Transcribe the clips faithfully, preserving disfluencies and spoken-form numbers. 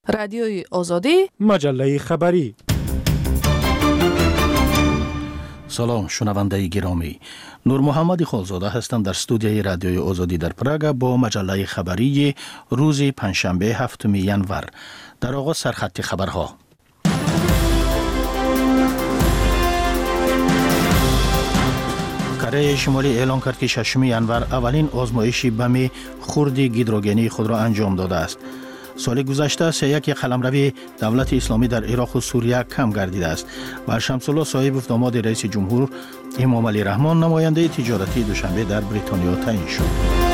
رادیوی آزادی، مجله خبری. سلام شنونده گرامی، نور محمد خالزاده هستم در استودیوی رادیوی آزادی در پراگ با مجله خبری روز پنجشنبه هفتم ژانویه. در آغاز سرخط خبرها. کره شمالی اعلام کرد که ششم ژانویه اولین آزمایش بم خرد هیدروژنی خود را انجام داده است. سال گذشته سیاق قلمروی دولت اسلامی در عراق و سوریه کم گردیده است. و شمس الله صاحب داماد رئیس جمهور امام علی رحمان نماینده تجارتی دوشنبه در بریتانیا تعیین شد.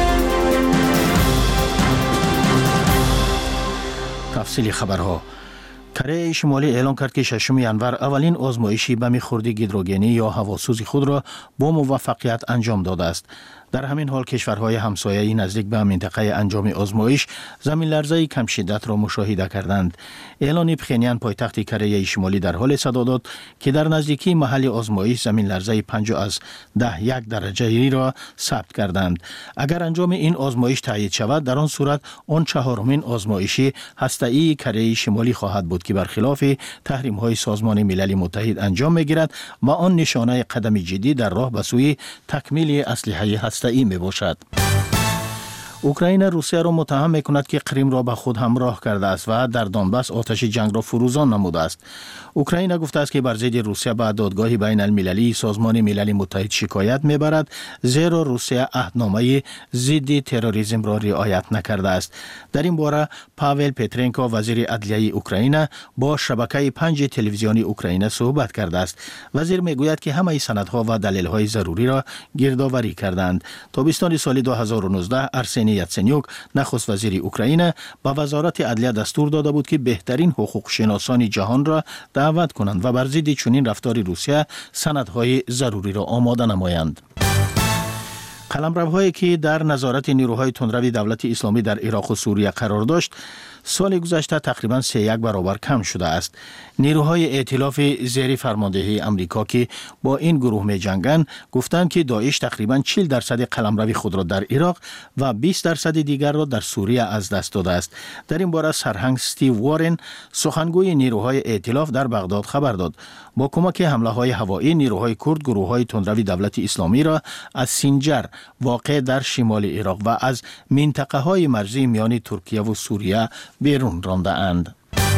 تفصیل خبرها. کره شمالی اعلام کرد که ششم ژانویه اولین آزمایشی بم خرد هیدروژنی یا هواسوز خود را با موفقیت انجام داده است. در همین حال کشورهای همسایه نزدیک به منطقه انجام آزمایش زمین لرزه کم شدت را مشاهده کردند. اعلان پخینیان پایتخت کره شمالی در حال صدا داد که در نزدیکی محل آزمایش زمین لرزه پنج از ده یک درجه را ثبت کردند. اگر انجام این آزمایش تایید شود، در آن صورت آن چهارمین آزمایش هسته‌ای کره شمالی خواهد بود که برخلاف تحریم های سازمان ملل متحد انجام میگیرد و آن نشانه قدم جدی در راه به سوی تکمیل اسلحه هسته‌ای می باشد. اوکراین روسیه را متهم می کند که کریم را به خود همراه کرده است و در دونباس آتش جنگ را فروزان نموده است. اوکراین گفته است که بر ضد روسیه به دادگاه بین المللی سازمان ملل متحد شکایت می برد، زیرا روسیه عهدنامه ضد تروریسم را رعایت نکرده است. در این باره پاول پترنکو وزیر عدلیه اوکراین با شبکه پنج تلویزیونی اوکراین صحبت کرده است. وزیر می گوید که همه سندها و دلیل‌های ضروری را گردآوری کردند. تابستان سال دو هزار و نوزده ارسنی یاتسنیوک نخست وزیر اوکراین با وزارت عدلیه دستور داده بود که بهترین حقوق شناسان جهان را دعوت کنند و بر ضد چنین رفتار روسیه سندهای ضروری را آماده نمایند. قلمروهایی که در نظارت نیروهای تندروی دولت اسلامی در عراق و سوریه قرار داشت، سال گذشته تقریباً سه یک برابر کم شده است. نیروهای ائتلاف زیر فرماندهی امریکا که با این گروه می جنگند گفتند که داعش تقریباً چهل درصد قلمرو خود را در عراق و بیست درصد دیگر را در سوریه از دست داده است. در این باره سرهنگ استیو وارن سخنگوی نیروهای ائتلاف در بغداد خبر داد. با کمک حمله های هوایی نیروهای کرد گروه های تندروی دولت اسلامی را از سینجر واقع در شمال عراق و از منطقه های مرزی میان ترکیه و سوریه بیرون رانده اند.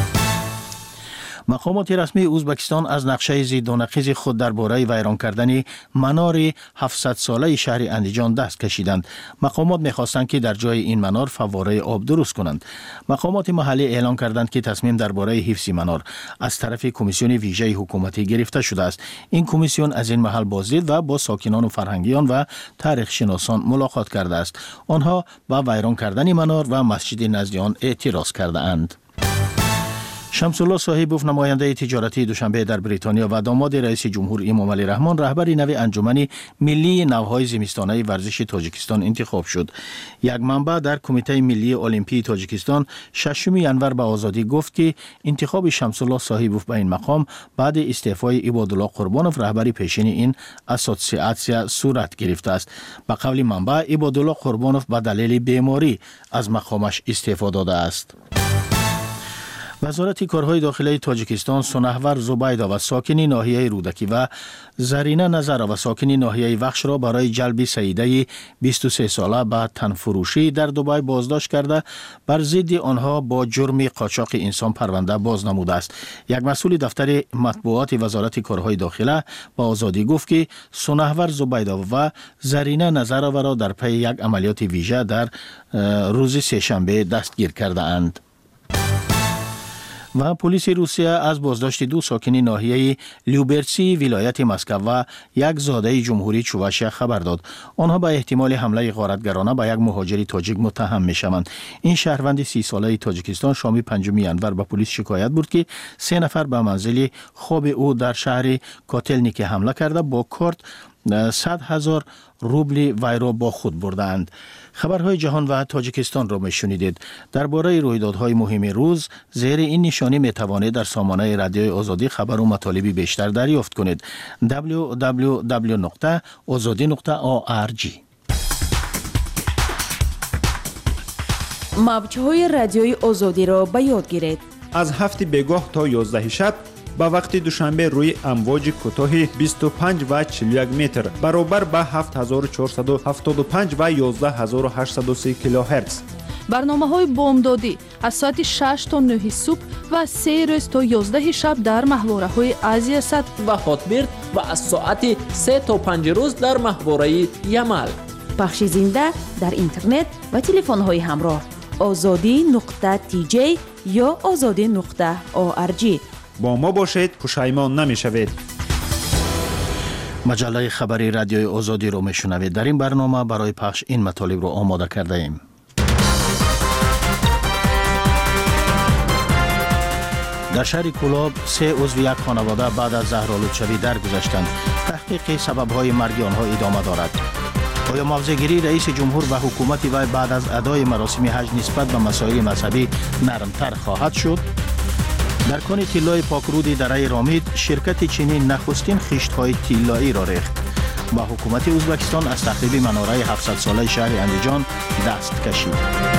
مقامات رسمی ازبکستان از نقشه ضد و نقیض خود درباره ویران کردن منار هفتصد ساله شهر اندیجان دست کشیدند. مقامات می‌خواستند که در جای این منار فواره آب درست کنند. مقامات محلی اعلام کردند که تصمیم درباره حفظ منار از طرف کمیسیون ویژه حکومتی گرفته شده است. این کمیسیون از این محل بازدید و با ساکنان و فرهنگیان و تاریخ شناسان ملاقات کرده است. آنها با ویران کردن منار و مسجد نزد آن اعتراض کرده اند. شمس الله صاحب نماینده تجارتی دوشنبه در بریتانیا و داماد رئیس جمهور امام علی رحمان رهبر نو انجمن ملی نوهای زمستانه ورزش تاجیکستان انتخاب شد. یک منبع در کمیته ملی المپی تاجیکستان ششم ژانویه به آزادی گفت که انتخاب شمس الله صاحب به این مقام بعد استعفای عبادالله قربانوف رهبر پیشین این اسوسیاسیون صورت گرفته است. به قول منبع عبادالله قربانوف به دلیل بیماری از مقامش استعفا داده است. وزارت کارهای داخلی تاجیکستان سنهور زبیده و ساکن ناحیه رودکی و زرینه نظر و ساکن ناحیه وخش را برای جلب سیده بیست و سه ساله به تنفروشی در دبی بازداشت کرده بر ضد آنها با جرم قاچاق انسان پرونده باز نموده است. یک مسئول دفتر مطبوعات وزارت کارهای داخلی با آزادی گفت که سنهور زبیده و زرینه نظر را در پی یک عملیات ویژه در روز سه‌شنبه دستگیر کرده اند. و پلیس روسیه از بازداشت دو ساکن ناحیه لیوبرسی ولایت مسکو و یک زاده جمهوری چواشیا خبر داد. آنها به احتمال حمله غارتگرانه به یک مهاجر تاجیک متهم می‌شوند. این شهروند سی ساله تاجیکستان شام پنجم ژانویه به پلیس شکایت برد که سه نفر به منزل خواب او در شهر کاتلنیک حمله کرده با کارت صد هزار روبل وی را با خود بردند. خبرهای جهان و تاجیکستان را میشنیدید. درباره رویدادهای مهم روز زیر این نشانی میتوانید در سامانه رادیوی آزادی خبر و مطالبی بیشتر دریافت کنید. دبلیو دبلیو دبلیو نقطه آزادی نقطه او آر جی موج‌های رادیوی آزادی را به یاد گیرید. از هفت بگاه تا یازده شب با وقت دوشنبه روی امواج کوتاه بیست و پنج و چهل و یک متر برابر با هفت هزار و چهارصد و هفتاد و پنج و یازده هزار و هشتصد و سی کیلوهرتز. برنامه‌های بامدادی از ساعت شش تا نه صبح و سه روز تا یازده شب در محوره‌های آسیا صد و هاتبرد و از ساعت سه تا پنج روز در محوره یمل. پخش زنده در اینترنت و تلفن‌های همراه آزادی نقطه تی جی یا آزادی نقطه او ار جی. با ما باشید، پشیمان نمی‌شوید. مجله خبری رادیوی آزادی رو میشنوید. در این برنامه برای پخش این مطالب رو آماده کرده ایم. در شهر کولاب سه عضو یک خانواده بعد از زهرآلودشوی درگذشتند. تحقیق سبب‌های مرگ آنها ادامه دارد. آیا موضع‌گیری رئیس جمهور و حکومت وی بعد از ادای مراسم حج نسبت به مسائل مذهبی نرمتر خواهد شد؟ در کان طلای پاکرود دره رامید شرکت چینی نخستین خشت‌های طلایی را ریخت و حکومت ازبکستان از تخریب مناره هفتصد ساله شهر اندیجان دست کشید.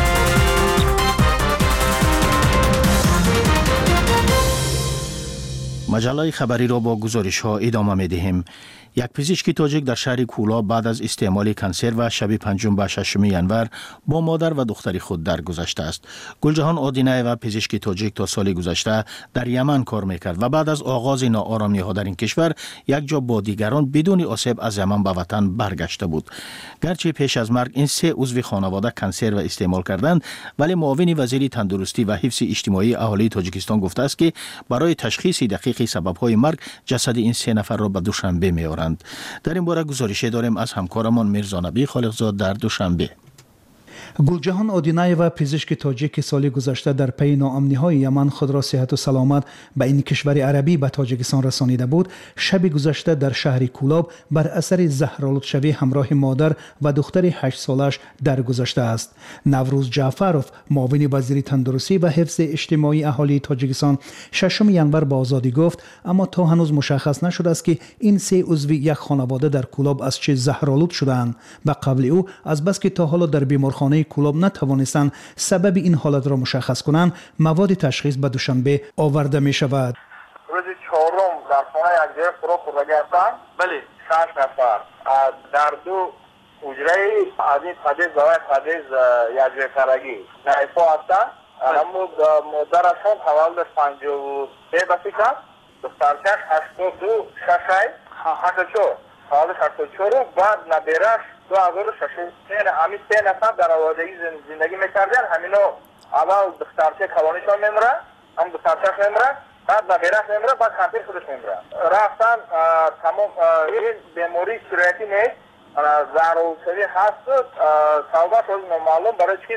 مجله خبری را با گزارش ها ادامه می دهیم. یک پزشک تاجیک در شهر کولاب بعد از استعمال کنسرو شب پنجم و ششم ینور با مادر و دختر خود درگذشته است. گلجهان آدینه و پزشک تاجیک تا سال گذشته در یمن کار میکرد و بعد از آغاز ناآرامی ها در این کشور یک جا با دیگران بدون آسیب از یمن به وطن برگشته بود. گرچه پیش از مرگ این سه عضو خانواده کنسرو استعمال کردند، ولی معاون وزیر تندرستی و حفظ اجتماعی اهالی تاجیکستان گفته است که برای تشخیص دقیق سبب‌های مرگ جسد این سه نفر را به دوشنبه می‌آورند. در این باره گزارشی داریم از همکارمان میرزا نبی خالقزاد در دوشنبه. گلجهان آدینایوا پزشک تاجیک سال گذشته در پی ناامنی‌های یمن خود را صحت و سلامت به این کشور عربی به تاجیکستان رسانیده بود. شب گذشته در شهر کولاب بر اثر زهرآلودشوی همراه مادر و دختر هشت سالش درگذشته است. نوروز جعفروف معاون وزیر تندرستی و حفظ اجتماعی اهالی تاجیکستان ششم ینور به آزادی گفت، اما تا هنوز مشخص نشده است که این سه عضو یک خانواده در کولاب از چه زهرآلود شدند. و قبل او از بس که تا حالا در بیمارخانه کولاب نتوانستند سبب این حالت را مشخص کنند، مواد تشخیص به دوشنبه آورده می شود. روز چهارم در خانه یک جای فرو خورده گرفتند. بله. شش نفر در دو حجره از این قدیز و قدیز یک جای فرگی نایفا هستند. اما مادرشان تولد پنجاه و سه بسی کرد. دخترچش هشتاد و دو ششای هشتاد و چهار تولد هشتاد و چهار بعد نبیرش دو هزار و شش. همین سه نفر در آوادگی زندگی میکردن. همینا اول دخترچه کلانیشان میمره، هم دخترچهش میمره، بعد نبیرش میمره، بعد خانتیر خودش میمره. رفتن تمام این بیماری سرایتی نیست، زهرآلودشوی هست. سببش روز نامعلوم برای چی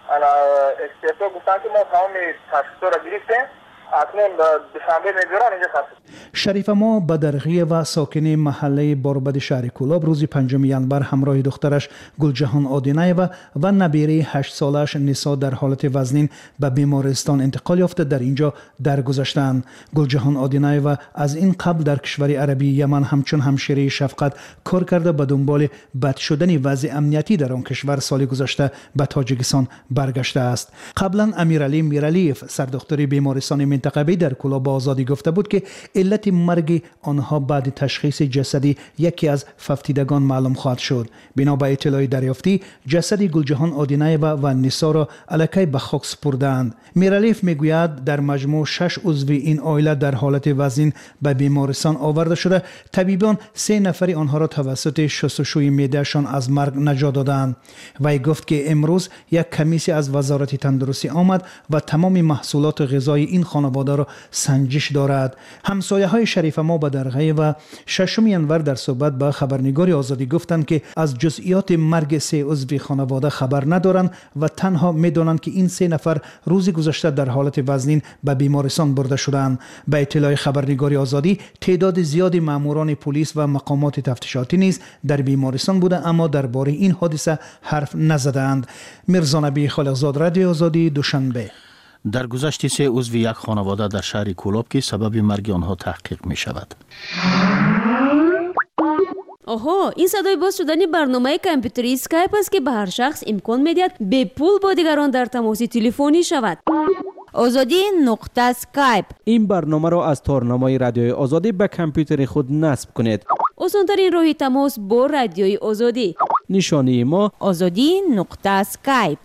استعفا گفتن که ما تمام تشخیص را گرفتیم. اکنون دوشنبه میگیرن اینجا خواست. شریف ما بدرغی و ساکن محله باربد شهر کولاب روز پنجم ینور همراه دخترش گلجهان آدینایوا و نبیره هشت سالش نسا در حالت وزنین به بیمارستان انتقال یافته در اینجا درگذشتند. گلجهان آدینایوا از این قبل در کشور عربی یمن همچون همشیره شفقت کار کرده به دنبال بد شدن وضع امنیتی در آن کشور سال گذشته به تاجیکستان برگشته است. قبلا امیرعلی میرعلیف سردختر بیمارستان منطقه‌ای در کولاب آزادی گفته بود که علت مرگ آنها بعد تشخیص جسدی یکی از ففتیدگان معلوم خواهد شد. بنا به اطلاع دریافتی جسد گلجهان آدینایوا و نسا را الکی به خاک سپردند. میرعلیف میگوید در مجموع شش عضو این عائله در حالت وزین به بیمارستان آورده شده. طبیبان سه نفر آنها را توسط شستشوی معدهشان از مرگ نجات دادند. وی گفت که امروز یک کمیسی از وزارت تندرستی آمد و تمام محصولات غذایی این خانواده را سنجش دارد. همسایه های شریف ما به درغه و ششم ینور در صحبت با خبرنگار آزادی گفتند که از جزئیات مرگ سه عضو خانواده خبر ندارند و تنها میدانند که این سه نفر روز گذشته در حالت وزنین به بیمارستان برده شدند. به اطلاع خبرنگار آزادی تعداد زیادی ماموران پلیس و مقامات تفتیشاتی نیز در بیمارستان بوده، اما درباره این حادثه حرف نزدند. میرزا نبی خالقزاد، رادیو آزادی، دوشنبه. در گذشت سه عضو یک خانواده در شهر کولاب که سبب مرگ آنها تحقیق می شود. آها، این صدای باز شدن برنامه کامپیوتری اسکایپ است که به هر شخص امکان میدهد به پول با دیگران در تماس تلفنی شود. آزادی نقطه اسکایپ. این برنامه را از تارنمای رادیوی آزادی به کامپیوتر خود نصب کنید. آسان‌ترین راه تماس با رادیوی آزادی. نشانی ما آزادی نقطه اسکایپ.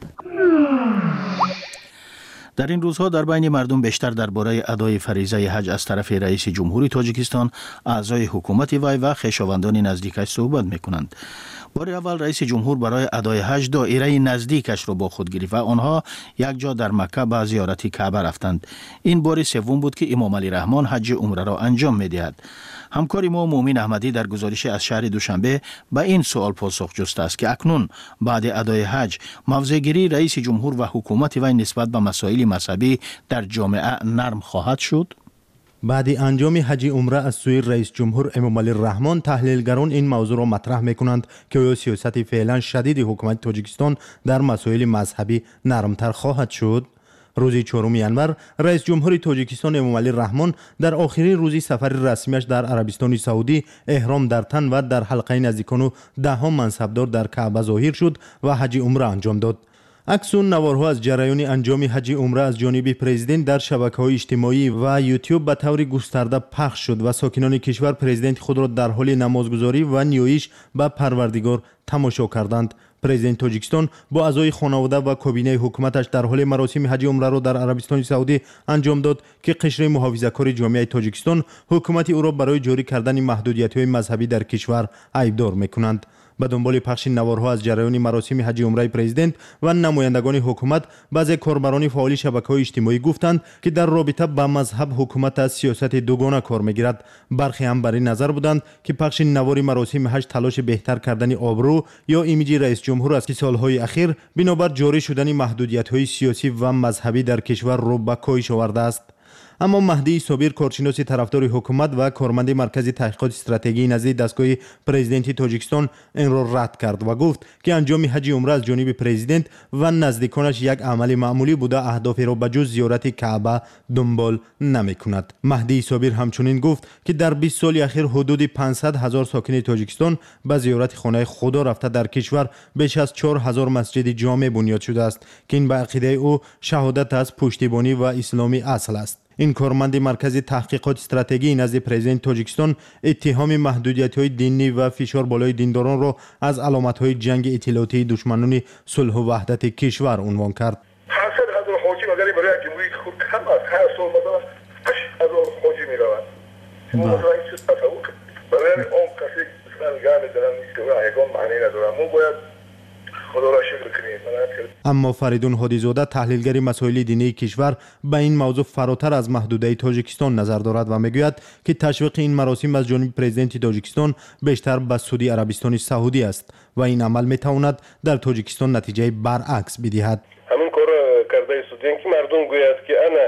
در این روزها در بین مردم بیشتر درباره ادای فریضه حج از طرف رئیس جمهوری تاجیکستان، اعضای حکومت وی و خویشاوندان نزدیکش صحبت میکنند. بار اول رئیس جمهور برای ادای حج دایره نزدیکش را با خود گرفت و آنها یک جا در مکه به زیارت کعبه رفتند. این بار سوم بود که امام علی رحمان حج عمره را انجام میدهد. همکار ما مومن احمدی در گزارش از شهر دوشنبه به این سوال پاسخ جسته است که اکنون بعد ادای حج موضع‌گیری رئیس جمهور و حکومت وی نسبت به مسائل مذهبی در جامعه نرم خواهد شد. بعد انجام حج عمره از سوی رئیس جمهور امام علی رحمان، تحلیلگران این موضوع را مطرح میکنند که آیا سیاست فعلا شدید حکومت تاجیکستان در مسائل مذهبی نرمتر خواهد شد. روز چهارم ینور رئیس جمهور تاجیکستان امام علی رحمان در آخرین روزی سفر رسمیش در عربستان سعودی احرام در تن و در حلقه نزدیکان و دهها منصبدار در کعبه ظاهر شد و حج عمره انجام داد. عکس و نوارها از جریان انجام حج عمره از جانب پرزیدنت در شبکه‌های اجتماعی و یوتیوب به طور گسترده پخش شد و ساکنان کشور پرزیدنت خود را در حال نمازگزاری و نیایش به پروردگار تماشا کردند. پرزیدنت تاجیکستان با اعضای خانواده و کابینه حکومتش در حال مراسم حج عمره را در عربستان سعودی انجام داد که قشر محافظه‌کار جامعه تاجیکستان حکومت او را برای جاری کردن محدودیت‌های مذهبی در کشور ایبدار می‌کنند. به دنبال پخش نوارها از جریان مراسم حج عمره پرزیدنت و نمایندگان حکومت، بعضی کاربران فعال شبکه‌های اجتماعی گفتند که در رابطه با مذهب حکومت از سیاست دوگانه کار می‌گیرد. برخی هم بر این نظر بودند که پخش نوار مراسم حج تلاش بهتر کردن آبرو یا ایمیج رئیس جمهور است که سالهای اخیر بنابر جاری شدن محدودیت‌های سیاسی و مذهبی در کشور را به کاهش آورده است. اما مهدی صابر، کارشناس طرفدار حکومت و کارمند مرکز تحقیقات استراتژی نزد دستگاه پرزیدنتی تاجیکستان، این را رد کرد و گفت که انجام حج عمره از جانب پرزیدنت و نزدیکانش یک عمل معمولی بوده، اهداف را به جز زیارت کعبه دنبال نمی‌کند. مهدی صابر همچنین گفت که در بیست سال اخیر حدود پانصد هزار ساکن تاجیکستان به زیارت خانه خدا رفته در کشور بیش از چهار هزار مسجد جامع بنیاد شده است که این به عقیده او شهادت از پشتیبانی و اسلامی اصل است. این کارمند مرکز تحقیقات استراتژی نزد پرزیدنت تاجیکستان اتهام محدودیت‌های دینی و فشار بالای دینداران را از علامت‌های جنگ اطلاعاتی دشمنان صلح و وحدت کشور عنوان کرد. هشتصد هزار حاجی مگر برای جمهوری خود کم است. هر سال مثلا هشت هزار حاجی می‌روند. شما مثلا این چیز تصور کنید. برای اون کسی مثلا گرد دارن نیست که یگان معنی نداره. ما باید خدا را شکر کنیم. اما فریدون هادیزاده، تحلیلگر مسائل دینی کشور، به این موضوع فراتر از محدوده تاجیکستان نظر دارد و میگوید که تشویق این مراسم از جانب پرزیدنت تاجیکستان بیشتر به سعودی عربستان سعودی است و این عمل میتواند در تاجیکستان نتیجه برعکس بدهد. همین کار کرده سعودیان که مردم گوید که انا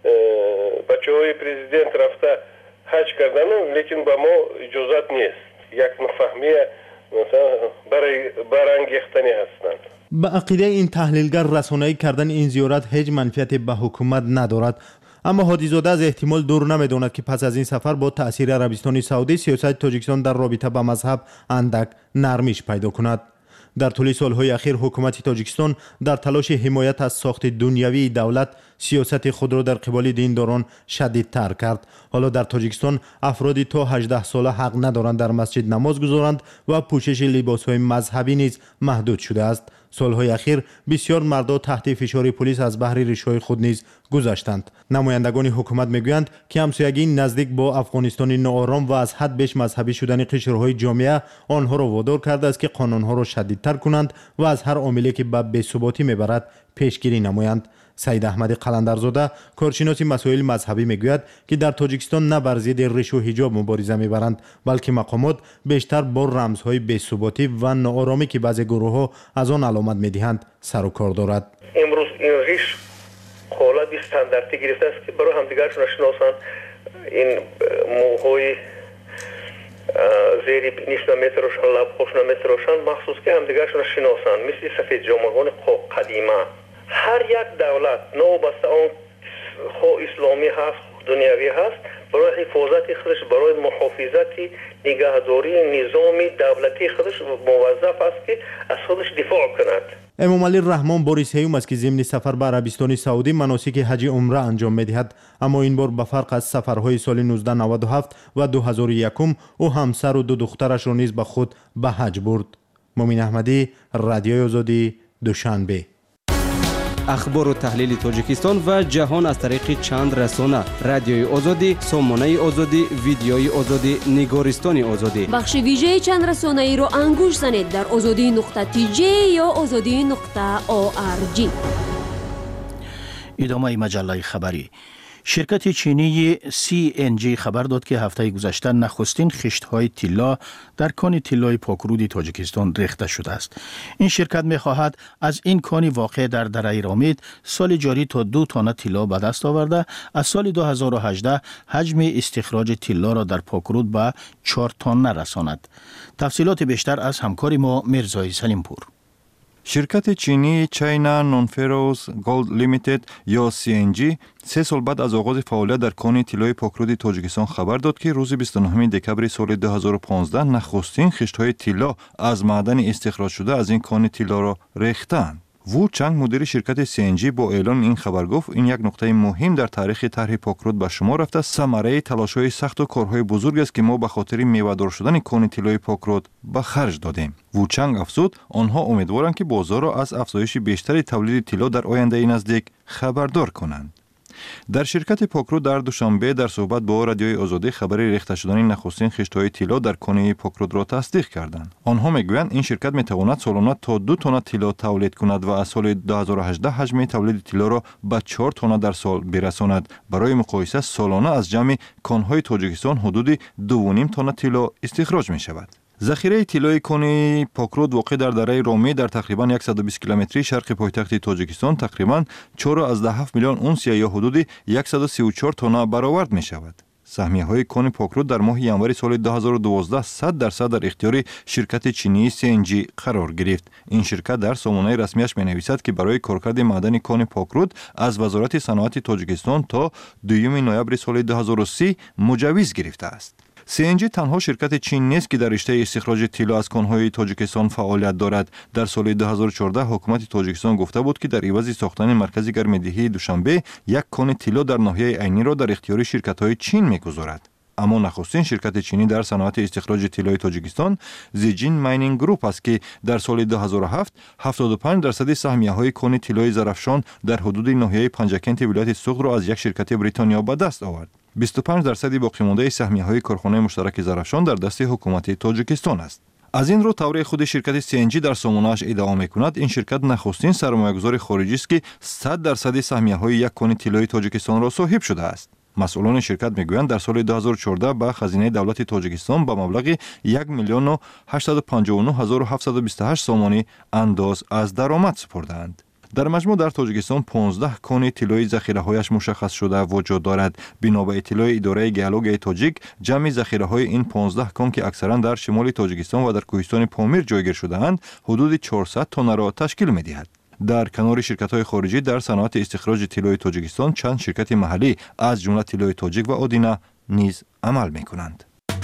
بچه‌های پرزیدنت رفته حج کردن لیکن با ما اجازت نیست. یک مفهومی مثلا برای برانگیختنی هستند. به عقیده این تحلیلگر، رسانه‌ای کردن این زیارت هیچ منفعتی به حکومت ندارد. اما هادیزاده از احتمال دور نمی‌داند که پس از این سفر با تأثیر عربستان سعودی سیاست تاجیکستان در رابطه با مذهب اندک نرمش پیدا کند. در طول سالهای اخیر حکومت تاجیکستان در تلاش حمایت از ساخت دنیوی دولت سیاست خود را در قبال دینداران شدیدتر کرد. حالا در تاجیکستان افرادی تا هجده ساله حق ندارند در مسجد نماز گذارند و پوشش لباسهای مذهبی نیز محدود شده است. سالهای اخیر بسیار مردها تحت فشار پلیس از بحر ریشه‌های خود نیز گذشتند. نمایندگان حکومت میگویند که همسایگی نزدیک با افغانستان ناآرام و از حد بیش مذهبی شدن قشرهای جامعه آنها را وادار کرده است که قانونها را شدیدتر کنند و از هر عاملی که به بی‌ثباتی میبرد پیشگیری نمایند. سید احمد قلندرزاده، کارشناس مسائل مذهبی، میگوید که در تاجیکستان نه بر ضد ریش و حجاب مبارزه میبرند، بلکه مقامات بیشتر با رمزهای بی‌ثباتی و ناآرامی که بعضی گروه‌ها از آن علامت میدهند سر و کار دارد. امروز این ریش حالت استانداردی گرفته است که برای همدیگرشون شناسند. این موهای زیر بینیش نمیتروشن، لبخوش نمیتروشن، مخصوص که همدیگرشون شناسند، مثل سفید جامگان قدیمه. هر یک دولت نو بسته اون خو اسلامی هست، دنیوی هست، برای حفاظت خودش، برای محافظت نگهداری نظام دولتی خودش موظف است که از خودش دفاع کند. امامعلی رحمان باری سیوم است که ضمن سفر به عربستان سعودی مناسک حج عمره انجام می‌دهد، اما این بار به فرق از سفرهای سال نوزده نود و هفت و دو هزار و یک او همسر و دو دخترش را نیز به خود به حج برد. مومن احمدی، رادیوی آزادی، دوشنبه. اخبار و تحلیل تاجیکستان و جهان از طریق چند رسانه: رادیوی آزادی، سامانه آزادی، ویدیوی آزادی، نگارستان آزادی. بخش ویژه چند رسانه ای را انگوش زنید در آزادی نقطه تی جی یا آزادی نقطه او آر جی. ادامه مجله خبری. شرکت چینی سی ان جی خبر داد که هفته گذشته نخستین خشت‌های طلا در کان طلای پاکرود تاجیکستان ریخته شده است. این شرکت می‌خواهد از این کان واقع در دره رامید سال جاری تا دو تانه طلا به دست آورده، از سال دو هزار و هجده حجم استخراج طلا را در پاکرود به چهار تانه رساند. تفصیلات بیشتر از همکار ما میرزای سلیمپور. شرکت چینی چاینا نونفروز گولد لیمیتد یا سی ان جی سه سال بعد از آغاز فعالیت در کان طلای پاکرود تاجیکستان خبر داد که روز بیست و نهم دکبر سال دو هزار و پانزده نخستین خشت‌های طلا از معدن استخراج شده از این کان طلا را ریختند. وو چنگ مدیر شرکت سی ان جی با اعلان این خبر گفت این یک نقطه مهم در تاریخ طرح پاکرود به شما رفته، ثمره تلاش‌های سخت و کارهای بزرگ است که ما به خاطر میوه‌دار شدن کان طلای پاکرود به خرج دادیم. وو چنگ افزود آنها امیدوارند که بازار را از افزایش بیشتر تولید طلا در آینده نزدیک خبردار کنند. در شرکت پاکرود در دوشنبه در صحبت با رادیوی آزادی خبر ریخته شدن نخستین خشت‌های طلا در کانه پاکرود را تصدیق کردند. آنها میگویند این شرکت میتواند سالانه تا دو تن طلا تولید کند و از سال دو هزار و هجده حجم تولید طلا را به چهار تن در سال برساند. برای مقایسه سالانه از جمع کانهای تاجیکستان حدود دو و نیم تن طلا استخراج می شود. ذخیره طلای کان پاکرود واقع در دره رامی در تقریبا صد و بیست کیلومتری شرق پایتخت تاجیکستان تقریبا چهار و هفت میلیون اونسیه یا حدود صد و سی و چهار تن برآورد می شود. سهمیه های کان پاکرود در ماه ینوری سال دو هزار و دوازده صد درصد در اختیار شرکت چینی سی ان جی قرار گرفت. این شرکت در سامانه رسمیش می نویسد که برای کارکرد معدن کان پاکرود از وزارت صنعت تاجیکستان تا دوم نوامبر سال دو هزار و سی مجوز گرفته است. سی ان جی تنها شرکت چین نیست که در رشته استخراج طلا از کانهای تاجیکستان فعالیت دارد. در سال دو هزار و چهارده حکومت تاجیکستان گفته بود که در عوض ساختن مرکز گرمدهی دوشنبه یک کان طلا در ناحیه عینی را در اختیار شرکت‌های چین می‌گذارد. اما نخستین شرکت چینی در صنعت استخراج طلای تاجیکستان زیجین ماینینگ گروپ است که در سال دو هزار و هفت هفتاد و پنج درصد سهمیه‌های کان طلای زرافشان در حدود ناحیه پنجکنت ولایت سوق را از یک شرکت بریتانیا به دست آورد. بیست و پنج درصد باقی مانده سهمیه‌های کارخانه مشترک زرافشان در دست حکومت تاجیکستان است. از این رو توری خود شرکت سی ان جی در سامانه‌اش ادعا می‌کند این شرکت نخستین سرمایه‌گذار خارجی است که صد درصد سهمیه‌های یک کان طلای تاجیکستان را صاحب شده است. مسئولان شرکت میگویند در سال دو هزار و چهارده به خزینه دولت تاجیکستان به مبلغ یک میلیون و هشتصد و پنجاه و نه هزار و هفتصد و بیست و هشت سامانی انداز از درآمد سپردند. در مجموع در تاجیکستان پانزده کان طلای ذخیره‌هایش مشخص شده وجود دارد. بنا به اطلاع اداره گیولوژی تاجیک جمع ذخیره‌های این پانزده کان که اکثرا در شمال تاجیکستان و در کوهستان پامیر جایگیر شده‌اند حدود چهارصد تن را تشکیل می‌دهد. در کنار شرکت‌های خارجی در صنعت استخراج طلای تاجیکستان چند شرکت محلی از جمله طلای تاجیک و آدینه نیز عمل می‌کنند.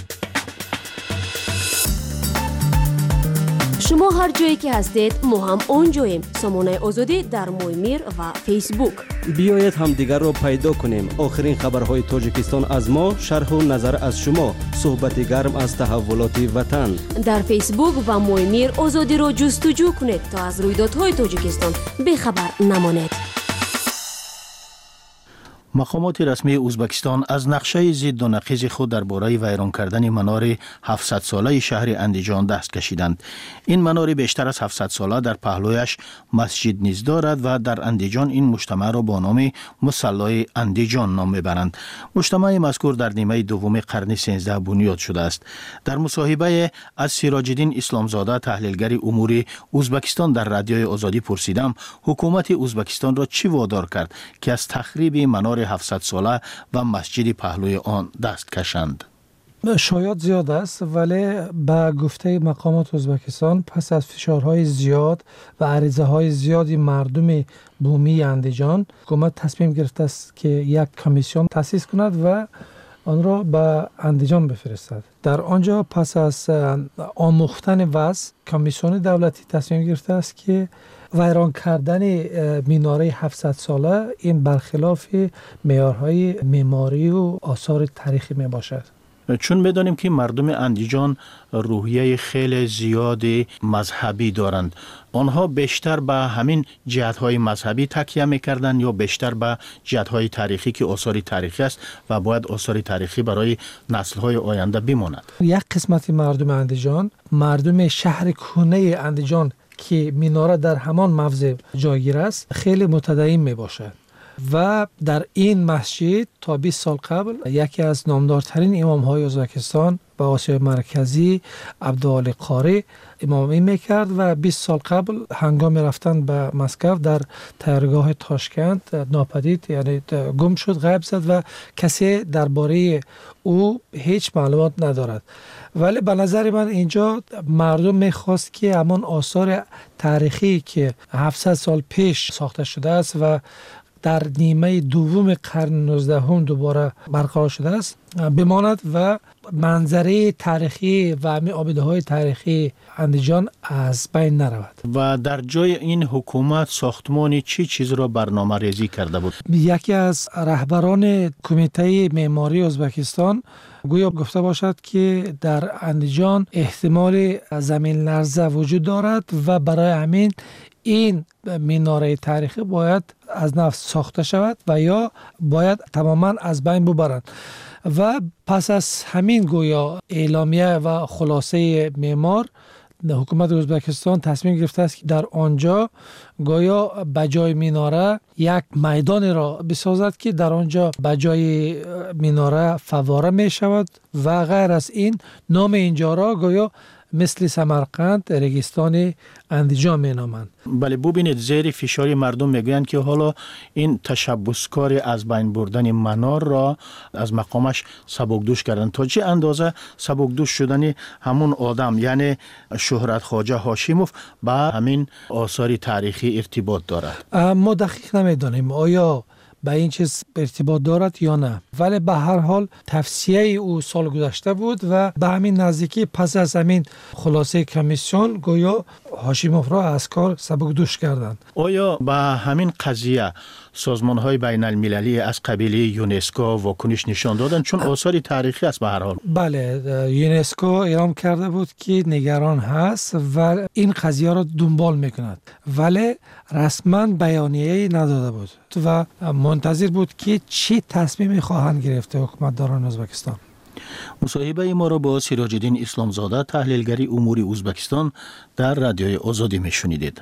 شما هر جایی که هستید ما هم اونجاییم. سامانه آزادی در مویمیر و فیسبوک. بیایید هم دیگر را پیدا کنیم. آخرین خبرهای تاجیکستان از ما، شرح و نظر از شما، صحبت گرم از تحولات وطن. در فیسبوک و مویمیر آزادی را جستجو کنید تا از رویدادهای تاجیکستان بیخبر نمانید. مقامات رسمی ازبکستان از نقشه ضد و نقیض خود درباره ویران کردن منار هفتصد ساله شهر اندیجان دست کشیدند. این منار بیشتر از هفتصد ساله در پهلویش مسجد نیز دارد و در اندیجان این مجتمع را با نام مصلی اندیجان نام میبرند. مجتمع مذکور در نیمه دوم قرن سیزده بنیاد شده است. در مصاحبه از سراج الدین اسلامزاده تحلیلگر امور ازبکستان در رادیوی آزادی پرسیدم حکومت ازبکستان را چی وادار کرد که از تخریب منار هفتصد ساله و مسجد پهلوی آن دست کشند. شاید زیاد است، ولی به گفته مقامات ازبکستان پس از فشارهای زیاد و عریضه های زیادی مردم بومی اندیجان حکومت تصمیم گرفته است که یک کمیسیون تأسیس کند و آن را به اندیجان بفرستد. در آنجا پس از آموختن وضع کمیسیون دولتی تصمیم گرفته است که ویران کردن میناره هفتصد ساله این برخلاف معیارهای معماری و آثار تاریخی می باشد. چون بدانیم که مردم اندیجان روحیه خیلی زیاد مذهبی دارند، آنها بیشتر به همین جهت‌های مذهبی تکیه می‌کردند یا بیشتر به جهت‌های تاریخی که آثار تاریخی است و باید آثار تاریخی برای نسل‌های آینده بماند؟ یک قسمت مردم اندیجان، مردم شهر کهنه اندیجان که میناره در همان موضع جایگیر است، خیلی متدین میباشد و در این مسجد تا بیست سال قبل یکی از نامدارترین امام‌های ازبکستان و آسیای مرکزی عبدالعالی قاری امامی میکرد و بیست سال قبل هنگام رفتن به مسکو در تیارگاه تاشکند ناپدید، یعنی گم شد، غیب زد و کسی درباره او هیچ معلومات ندارد. ولی به نظر من اینجا مردم میخواست که همان آثار تاریخی که هفتصد سال پیش ساخته شده است و در نیمه دوم قرن نوزدهم دوباره برقرار شده است بماند و منظره تاریخی و همین آباده‌های تاریخی اندیجان از بین نرود. و در جای این حکومت ساختمان چی چیز را برنامه ریزی کرده بود؟ یکی از رهبران کمیته معماری ازبکستان گویا گفته باشد که در اندیجان احتمال زمین لرزه وجود دارد و برای همین این میناره تاریخی باید از نو ساخته شود و یا باید تماما از بین ببرند. و پس از همین گویا اعلامیه و خلاصه معمار، حکومت ازبکستان تصمیم گرفته است که در آنجا گویا بجای میناره یک میدان را بسازد که در آنجا بجای میناره فواره می شود و غیر از این نام اینجا را گویا مثل سمرقند رگستان اندیجان می نامند. بله، ببینید زیر فشار مردم میگویند که حالا این تشبسکار از بین بردن منار را از مقامش سبکدوش کردن. تا چه اندازه سبکدوش شدن همون آدم یعنی شهرت خواجه هاشیموف با همین آثار تاریخی ارتباط دارد؟ ما دقیق نمیدانیم آیا به این چیز ارتباط دارد یا نه، ولی به هر حال تفسیه او سال گذشته بود و به همین نزدیکی پس از همین خلاصه کمیسیون گویا هاشیموف را از کار سبکدوش کردند. آیا به همین قضیه سازمان های بین المللی از قبیل یونسکو واکنش نشان دادن؟ چون آثار تاریخی است به هر حال. بله، یونسکو اعلام کرده بود که نگران هست و این قضیه را دنبال میکند، ولی رسما بیانیه‌ای نداده بود و منتظر بود که چی تصمیمی خواهند گرفته حکومتداران ازبکستان. مصاحبه ما را با سراج الدین اسلامزاده، تحلیلگری امور ازبکستان، در رادیوی آزادی میشنیدید.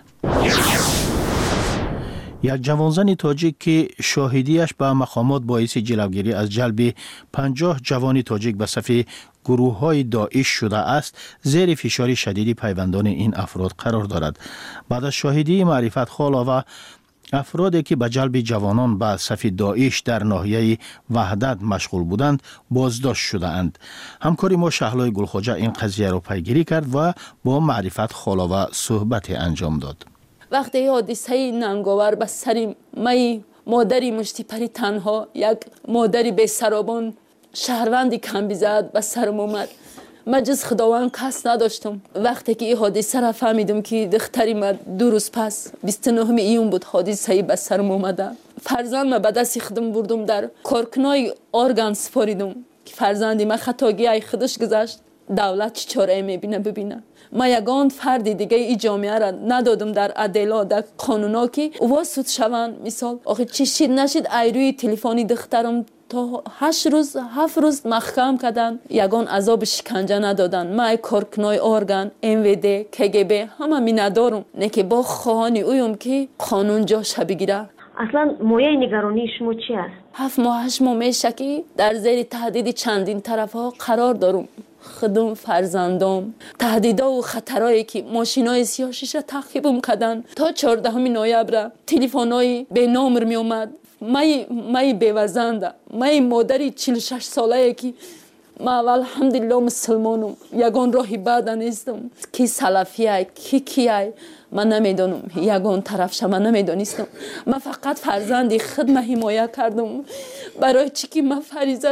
یک جوانزن تاجیک که شاهدیش به مقامات باعث جلوگیری از جلب پنجاه جوان تاجیک به صف گروه های داعش شده است، زیر فشار شدید پیوندان این افراد قرار دارد. بعد از شاهدی معرفت خالا و افرادی که به جلب جوانان به صف داعش در ناحیه وحدت مشغول بودند بازداشت شده اند. همکاری ما شهلای گلخواجه این قضیه را پیگیری کرد و با معرفت خالا و صحبت انجام داد. وقتی حادثه ننگاور به سر مای مادری مشتی پری تنها، یک مادری به سرابان شهروندی کم بیزد به سرم اومد. من جز خداوند کس نداشتم. وقتی که این حادثه را فهمیدم که دختری من دو روز پس بیست و نهم ایون بود حادثه به سرم اومده، فرزند من به دست خودم بردم در کارکنای ارگان سپاریدم که فرزندی من خطاگی ای خودش گذشت. دولت چه چاره میبینه ببینه. ما یگان فردی دیگه ای جامعه را ندادم در عدالت در قانونا که واسط شوند. مثال آخه چی شید نشید ایروی تلفنی دخترم تا هشت روز هفت روز محکم کردن، یگان عذاب شکنجه ندادن. ما کارکنای ارگان ام وی دی کی جی بی همه می ندارم، نه که با خواهانی اویم که قانون جاش بگیره. اصلا مایه نگرانی شما چی است؟ هفت ماه هشت ماه میشه که در زیر تهدید چندین طرف ها قرار دارم. خودم، فرزندم، تهدیدا و خطرایی که ماشینای سیاه‌شیشه تعقیبم کردن. تا چهاردهم نوامبر تلفنای به نامر می اومد. مای مای بیوزنده، مای مادری چهل و شش ساله که ما الحمدلله مسلمانم، یگان راهی بعد نیستم کی سلفیه کی کیه من نمیدونم، یگان طرفش من نمیدونستم. من فقط فرزندی خود ما حمایت کردم. برای چی که من فریضه را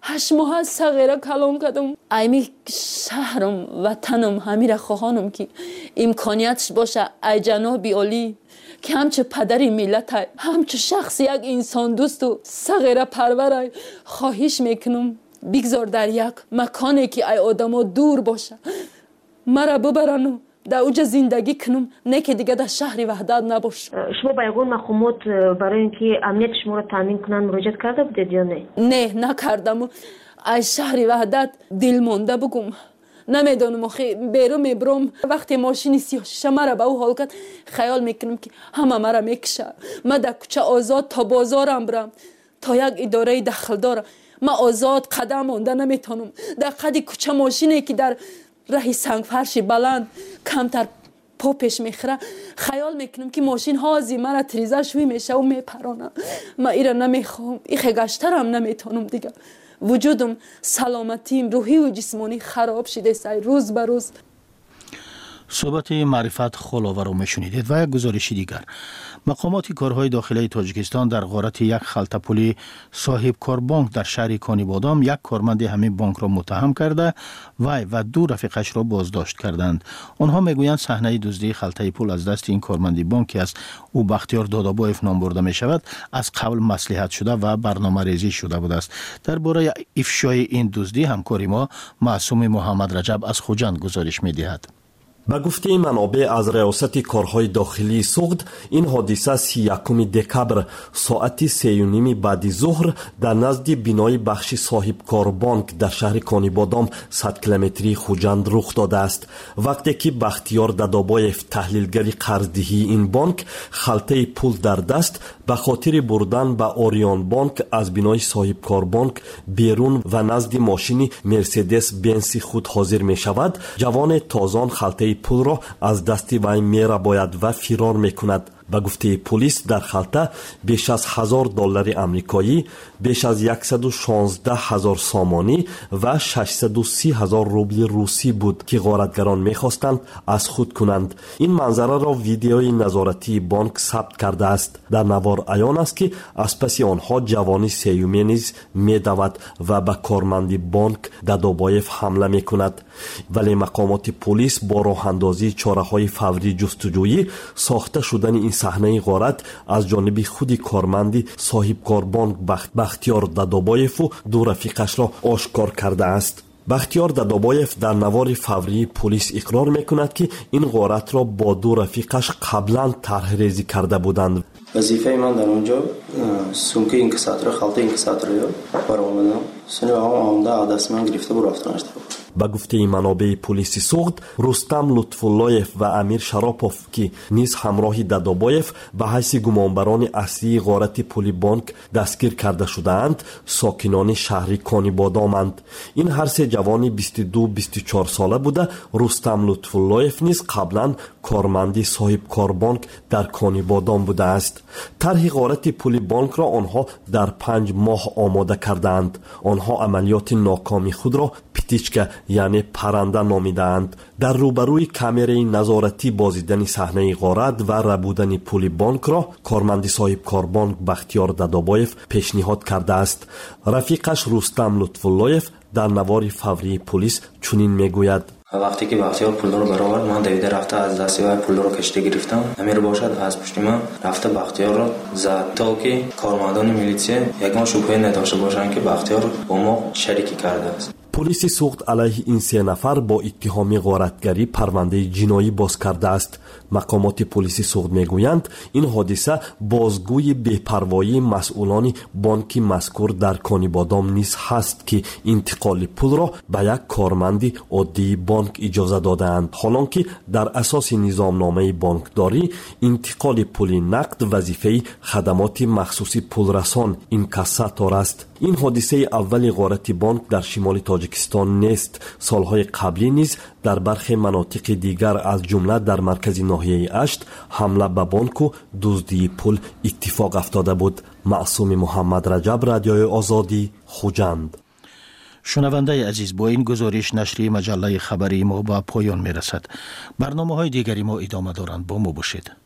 هشت ماه صغیره کلام کردم. ایمی شهرم وطنم همیره خواهانم که امکانیتش باشه ای جناب عالی که همچه پدری ملت های همچه شخص یک انسان دوست و صغیره پرور های خواهش میکنم بگذار در یک مکانی که ای آدم دور باشه مرا ببرن در اوجا زندگی کنم نه که دیگه در شهر وحدت نباش. شما با یگون مقامات برای اینکه امنیت شما را تامین کنن مراجعه کرده بودید یا نه؟ نه نکردم. از شهر وحدت دل مونده بگم نمیدونم آخه بیرون میبرم وقتی ماشین سیاه شیشه مرا به او حال کرد خیال میکنم که همه مرا میکشه. من در کوچه آزاد تا بازارم برم تا یک اداره دخل دارم من آزاد قدم مانده نمیتونم. در قد کوچه ماشینی که در راه سنگ فرش بلند کمتر پا پیش میخوره خیال میکنم که ماشین ها از مرا تریزه شوی میشه و میپرانه. من ایره نمیخوام ایخه گشترم نمیتونم دیگه. وجودم سلامتیم روحی و جسمانی خراب شده سای روز به روز. صحبت معرفت خلاوه رو میشنیدید. و یک گزارش دیگر مقامات کارهای داخلی تاجیکستان در غارت یک خلطه پولی صاحب کار بانک در شهر کانیبادام یک کارمند همین بانک را متهم کرده وی و دو رفیقش را بازداشت کردند. آنها میگویند صحنه دزدی خلطه پول از دست این کارمند بانکی است او بختیار دادابایف نام برده می شود از قبل مصلحت شده و برنامه ریزی شده بوده است. درباره افشای این دزدی همکاری ما معصوم محمد رجب از خوجند گزارش می دهد. به گفته منابع از ریاست کارهای داخلی سوخت این حادثه سی و یکم دکبر ساعت سه و نیم بعد ظهر در نزد بینای بخش صاحب کار بانک در شهر کانیبادام صد کیلومتری خوجند رخ داده است. وقتی که بختیار دادابایف تحلیلگر قرضدهی این بانک خلطه پول در دست به خاطر بردن به آریان بانک از بینای صاحب کار بانک بیرون و نزد ماشین مرسدس بنز خود حاضر می شود جوان تازان خلطه پول را از دست وی میره باید و فرار میکند. به گفته پلیس در خلطه بیش از هزار دلار آمریکایی، بیش از صد و شانزده هزار سامانی و ششصد و سی هزار روبل روسی بود که غارتگران میخواستند از خود کنند. این منظره را ویدیوی نظارتی بانک ثبت کرده است. در نوار عیان است که از پس آنها جوانی سیومی نیز میدود و به کارمند بانک دادابایف حمله میکند. ولی مقامات پلیس با راه اندازی چاره‌های فوری جستجویی ساخته شدن این صحنه غارت از جانب خود کارمند صاحب کار بانک بختیار دادابایف و دو رفیقش را آشکار کرده است. بختیار دادابایف در نوار فوری پلیس اقرار میکند که این غارت را با دو رفیقش قبلا طرح ریزی کرده بودند. وظیفه من در اونجا سومکه اینکساتور خلطه اینکساتور را برآوردم. سنو هم آمده دست من گرفته و رفتن است. به گفته منابع پلیس سوخت رستم لطفاللهیف و امیر شراپوف که نیز همراه دادابایف به حیث گمانبران اصلی غارت پولی بانک دستگیر کرده شدند ساکنان شهر کانیبادامند. این هر سه جوان بیست و دو بیست و چهار ساله بوده. رستم لطفاللهیف نیز قبلا کارمند صاحب کار بانک در کانیبادام بوده است. طرح غارت پولی بانک را آنها در پنج ماه آماده کردند. آنها عملیات ناکامی خود را پیتیچکا یعنی پرنده نامیدند. در روبروی کامرای نظارتی بازدیدن صحنه غارت و ربودن پول بانک را کارمند صاحب کار بانک بختیار دادابایف پیشنهاد کرده است. رفیقش رستم لطفاللهیف در نوار فوری پلیس چنین میگوید: وقتی که بختیار پول رو برآورد من دویده رفته از دست وی پول رو کشته گرفتم. امیر باشد از پشت من رفته بختیار رو زد تا که کارمندان میلیتسیا یگان شبهه نداشته باشند که بختیار با ما شریکی کرده است. پلیس سوخت علیه این سه نفر با اتهام غارتگری پرونده جنایی باز کرده است. مقامات پلیس سوخت میگویند این حادثه بازگوی بی‌پروایی مسئولان بانک مذکور در کانیبادام نیز هست که انتقال پول را به یک کارمند عادی بانک اجازه دادند، حالانکه در اساس نظامنامه بانکداری انتقال پول نقد وظیفه خدمات مخصوص پولرسان اینکاساتور است. این حادثه اول غارت بانک در شمال تاجیکستان نیست. سالهای قبلی نیز در برخی مناطق دیگر از جمله در مرکز ناحیه اشت حمله به بانک و دزدی پول اتفاق افتاده بود. معصوم محمد رجب، رادیوی آزادی، خوجند. شنونده عزیز، با این گزارش نشریه مجله خبری ما به پایان می رسد. برنامه های دیگری ما ادامه دارند. با ما باشید.